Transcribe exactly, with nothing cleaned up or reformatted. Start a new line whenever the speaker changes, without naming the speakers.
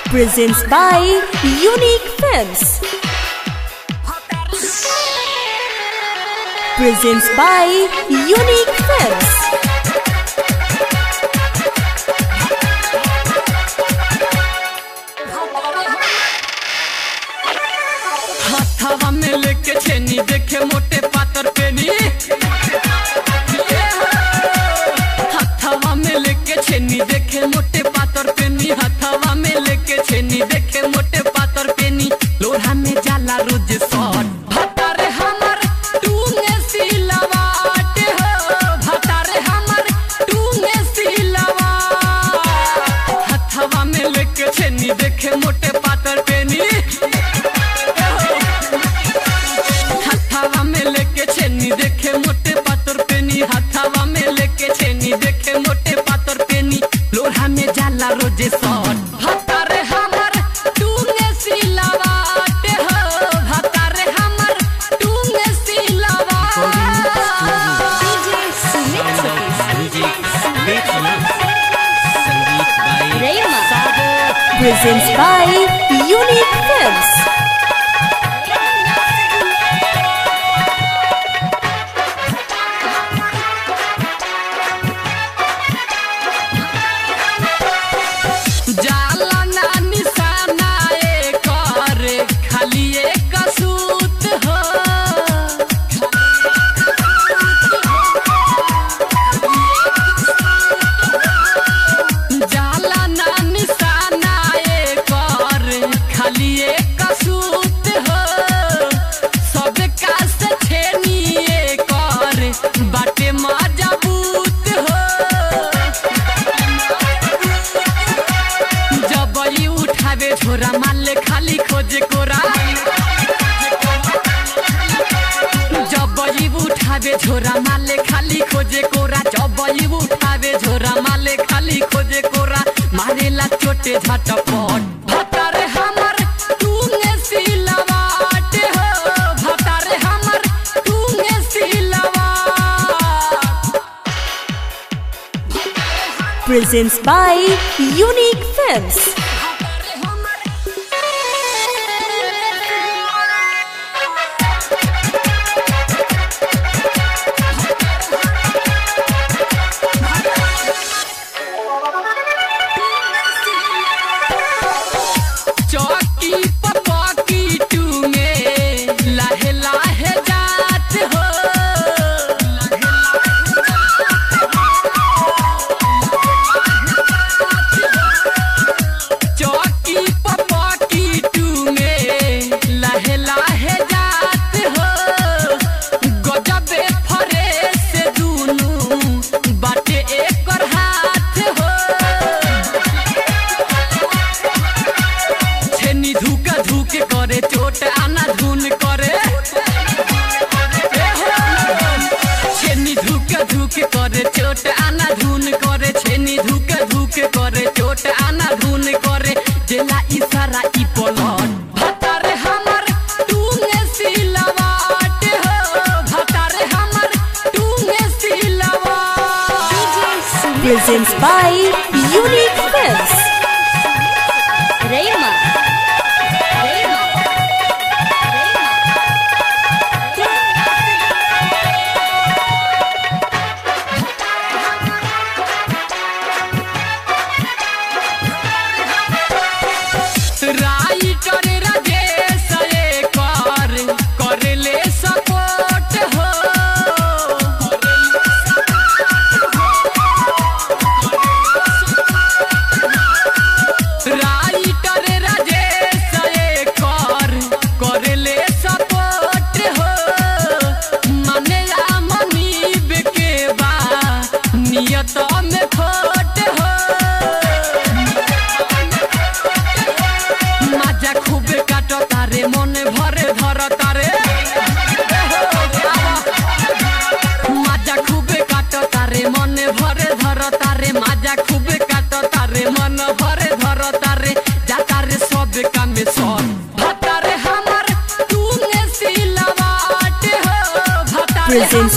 Presents by Unique Films. Presents by Unique Films.
हवा में लेके छेनी देखे मोटे पातर पेनी हवा में लेके छेनी देखे मोटे पातर पेनी हवा में लेके छेनी देखे मोटे पातर पेनी लोहा में जाला रोज सॉट भतारे हमर टूंगे सिलवाट हो भतारे हमर टूंगे सिलवाट हवा में लेके छेनी देखे मोटे पातर पेनी हथावा में लेके छेनी देखे मोटे पातर पेनी हथावा में लेके छेनी देखे मोटे पातर पेनी लोहा में जाला रोजे सॉट भतारे हमर टूंगे सिलवाट हो भतारे हमर टूंगे सिलवाट
DJ Sumit
Sangeet by
Rema Presents by Unique Films.
जाला ना निशाना एकर खाली एक सूत हो जाला ना निशाना एकर खाली एक सूत हो सब का से छेनी एकर बाटे मजबूत हो जब ई उठावे झोरा माले खाली खोजे कोरा जब ई उठावे झोरा माले खाली खोजे कोरा जब ई उठावे झोरा माले खाली खोजे कोरा मारेला चोटे झटपट भतारे हमर टूंगे सिलवाट हो भतारे हमर टूंगे सिलवाट
Presents by Unique Films.
चौकी पपकी टूंगे लाहे लाहे जात हो चौकी पपकी टूंगे लाहे लाहे जात हो गजबे फरेस दुनू बाटे एकर हाथ हो छेनी धूका धूके करे चोट आना धुन करे छेनी धूका धूके करे चोट आना धुन करे छेनी धूका धूके करे चोट आना धुन करे जेला इशारा ई पलट भतारे हमर टूंगे सिलवाट हो भतारे हमर टूंगे सिलवाट
Presents by Unique Films. Rema.
Writer Rajesh एकर करेले सपोर्ट हो राइटर राजेश एकर करेले सपोर्ट हो मने आ मनीब के बा नियत में खोट हो माजा खूबे काटो तारे मने भरे धर तारे माजा खूबे काटो तारे मने भरे धर तारे माजा खूबे काटो तारे मन भरे धर तारे जा तारे सब काम में सब भतारे हमर टूंगे सिलवाट हो भतारे
Presents